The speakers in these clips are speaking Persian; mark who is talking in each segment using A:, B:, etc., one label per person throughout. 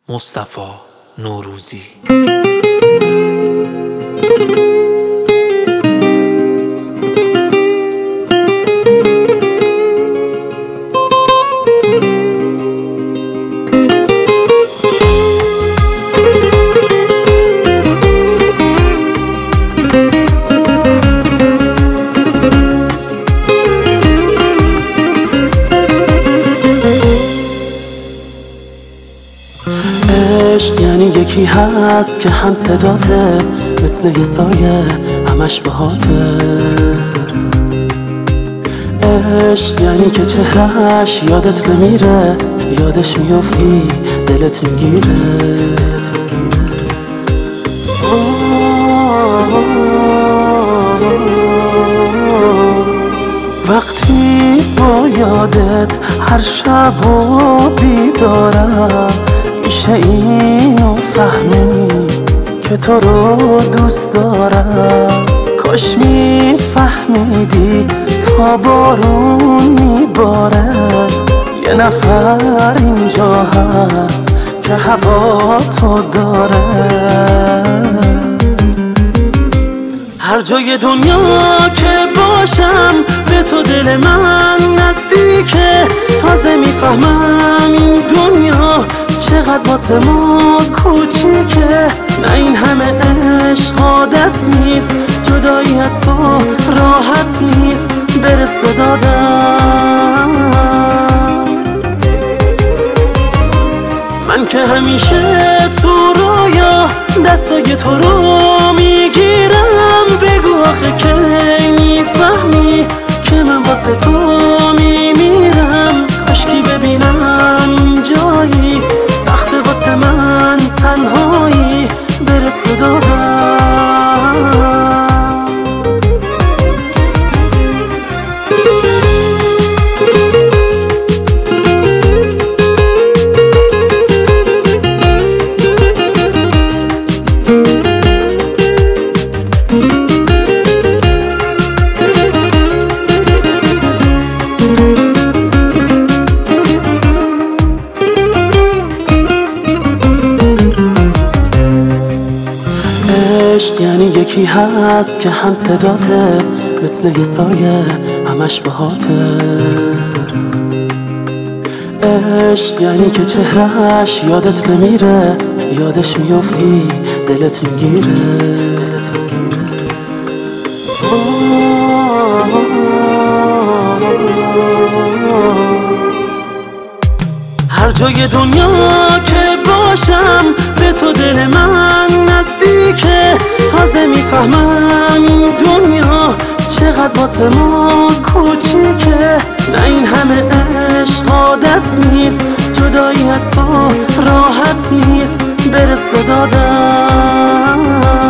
A: مصطفی نوروزی.
B: عشق یعنی یکی هست که هم صداته، مثل یه سایه همش باهاته. عشق یعنی که چهرهش یادت نمیره، یادش میافتی دلت میگیره. وقتی با یادت هر شب و بیدارم، میشه اینو فهمی که تو رو دوست دارم. کاش میفهمیدی تا بارون میباره، یه نفر اینجا هست که هوا تو داره. هر جای دنیا که باشم به تو دل من نزدیکه. تازه میفهمم این دنیا چقدر واسه ما کوچیکه. نه این همه عشق عادت نیست، جدایی از تو راحت نیست. برس به دادم، من که همیشه تو رویا دستای تو رو میگیرم. بگو آخه کی میفهمی که من واسه تو میمیرم. کاشکی ببینم اینجایی، سخته واسه من تنهایی. برس به دادم، یعنی یکی هست که هم صداته، مثل یه سایه همش باهاته. عشق یعنی که چهرهش یادت نمیره، یادش میافتی دلت میگیره. هر جای دنیا که باشم به تو دل من نزدیکه. تازه میفهمم این دنیا چقدر واسه ما کوچیکه. نه این همه عشق عادت نیست، جدایی از تو راحت نیست. برس به دادم،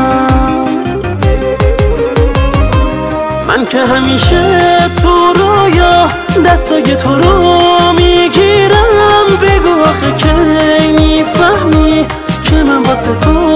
B: من که همیشه تو رویا دستای تو رو میگیرم. بگو آخه کی میفهمی که من واسه تو